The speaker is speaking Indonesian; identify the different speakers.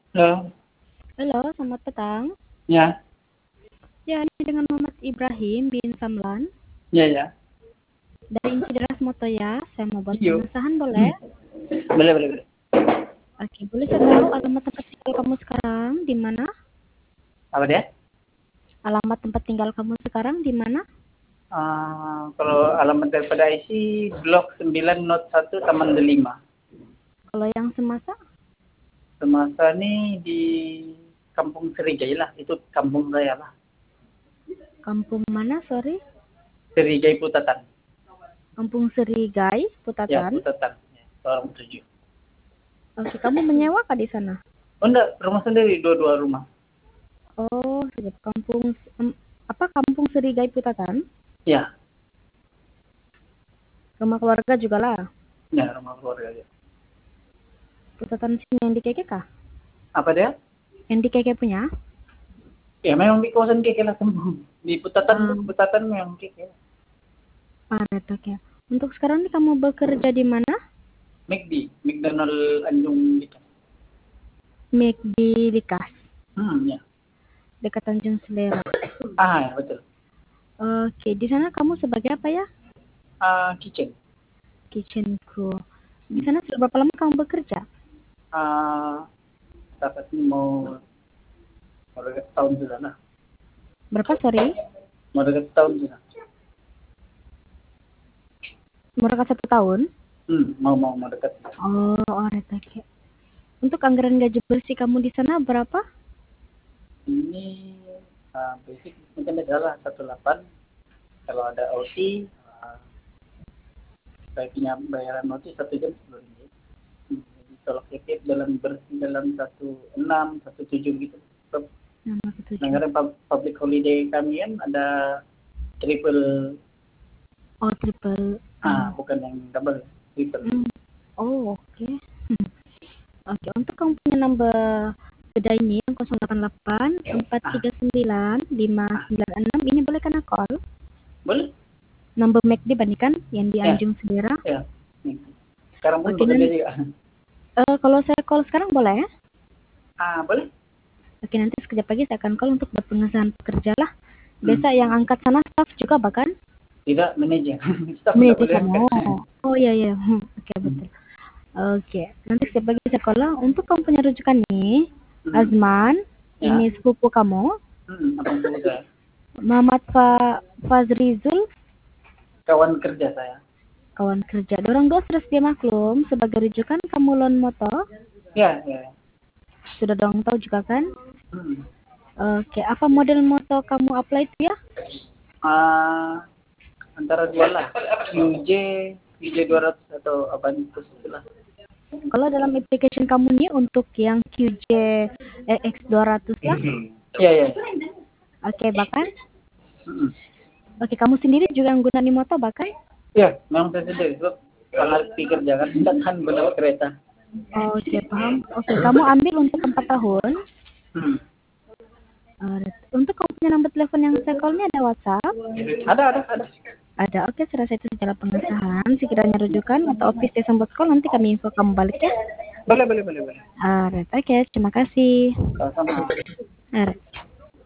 Speaker 1: Halo,
Speaker 2: Halo, selamat petang.
Speaker 1: ya,
Speaker 2: Ya, ini dengan Muhammad Ibrahim bin Samlan
Speaker 1: ya, ya.
Speaker 2: dari Insideras Motoya. Saya mau buat
Speaker 1: Iyo.
Speaker 2: pengesahan, boleh?
Speaker 1: Boleh, boleh, boleh.
Speaker 2: Oke, boleh saya tahu alamat tempat tinggal kamu sekarang di mana?
Speaker 1: Apa dia?
Speaker 2: Alamat tempat tinggal kamu sekarang di mana?
Speaker 1: Kalau alamat daripada IC, Blok 9 Not 1 Taman Delima.
Speaker 2: Kalau yang semasa,
Speaker 1: Semasa nih di Kampung Serigai lah, itu kampung saya lah.
Speaker 2: kampung mana, sorry?
Speaker 1: Serigai Putatan.
Speaker 2: Kampung Serigai,
Speaker 1: Ya,
Speaker 2: Putatan.
Speaker 1: Putatan. Ya, orang 7.
Speaker 2: Oke, kamu menyewa kah di sana?
Speaker 1: Oh enggak, rumah sendiri, dua-dua rumah.
Speaker 2: Oh, siap. Apa Kampung Serigai Putatan?
Speaker 1: Ya,
Speaker 2: Rumah keluarga juga lah.
Speaker 1: ya rumah keluarga aja.
Speaker 2: Putatan sini yang di Keke kah?
Speaker 1: Apa dia?
Speaker 2: Yang di Keke punya?
Speaker 1: Ya memang di kawasan Keke lah kampung. Di Putatan tuh,
Speaker 2: Ah,
Speaker 1: Putatan memang Keke.
Speaker 2: Oke. Untuk sekarang nih kamu bekerja di mana?
Speaker 1: McD, McDonald Anjung gitu.
Speaker 2: McD Likas,
Speaker 1: Ya.
Speaker 2: dekat Tanjung Selera.
Speaker 1: Ya betul.
Speaker 2: Oke, di sana kamu sebagai apa ya?
Speaker 1: Kitchen.
Speaker 2: Kitchen crew. Di sana sudah berapa lama kamu bekerja?
Speaker 1: Dapat ini mau dekat tahun sudah lah.
Speaker 2: Berapa, sorry?
Speaker 1: Mau dekat tahun sudah.
Speaker 2: Mereka 1 tahun?
Speaker 1: Mau dekat.
Speaker 2: Alright, oke. Untuk anggaran gaji bersih kamu di sana berapa?
Speaker 1: Ini basic mungkin adalah 18. Kalau ada OT, saya punya bayaran OT 1 jam 10 ringgit. Jadi kalau KP dalam bersih dalam 16, 17 gitu.
Speaker 2: Nama ketujuh.
Speaker 1: Anggaran public holiday kami kan ada triple.
Speaker 2: Oh, triple.
Speaker 1: Bukan yang double, triple.
Speaker 2: Oh, oke. Oke, untuk kamu punya nomor kedai ini yang 088 439 596 ini boleh kena call?
Speaker 1: Boleh?
Speaker 2: Nomor McD dibandingkan yang di
Speaker 1: Ya.
Speaker 2: Anjung Selera.
Speaker 1: Ya. Sekarang pun
Speaker 2: Oke,
Speaker 1: bekerja
Speaker 2: nanti,
Speaker 1: juga.
Speaker 2: kalau saya call sekarang boleh?
Speaker 1: Boleh.
Speaker 2: Oke, nanti sekejap lagi saya akan call untuk buat pengesahan pekerja lah. Biasa yang angkat sana staff juga bahkan?
Speaker 1: Tidak, manajer. Staff tidak
Speaker 2: Manajer
Speaker 1: boleh
Speaker 2: kamu.
Speaker 1: angkat.
Speaker 2: Oh iya, iya. Oke, betul. Oke, nanti sekejap lagi saya call lah. Untuk kamu punya rujukan nih, Azman,
Speaker 1: Ya.
Speaker 2: ini sepupu kamu.
Speaker 1: Abang juga.
Speaker 2: Muhammad Fazrizul,
Speaker 1: Kawan kerja saya.
Speaker 2: kawan kerja. Dorong dua sudah sedia maklum sebagai rujukan kamu loan motor.
Speaker 1: Ya, ya.
Speaker 2: Sudah dong tahu juga kan?
Speaker 1: Hmm.
Speaker 2: Oke, apa model motor kamu apply itu ya?
Speaker 1: Antara dua lah. UJ 200 atau apa itu lah.
Speaker 2: Kalau dalam application kamu nih untuk yang QJ X200 lah.
Speaker 1: Ya, ya.
Speaker 2: Oke, bahkan? Oke, kamu sendiri juga yang guna motor bahkan?
Speaker 1: Ya, memang saya sendiri. Sebab sangat pikir jangan tidak tahan benar kereta.
Speaker 2: Oke, paham. Oke, kamu ambil untuk 4 tahun. Untuk kamu punya nomor telepon yang saya call-nya ada WhatsApp?
Speaker 1: Ada.
Speaker 2: Ada. Oke, saya rasa itu secara pengesahan. Sekiranya rujukan atau office dia sambut call, nanti kami info kamu balik ya.
Speaker 1: Boleh.
Speaker 2: Alright, oke. Terima kasih.
Speaker 1: Sama-sama.
Speaker 2: Alright.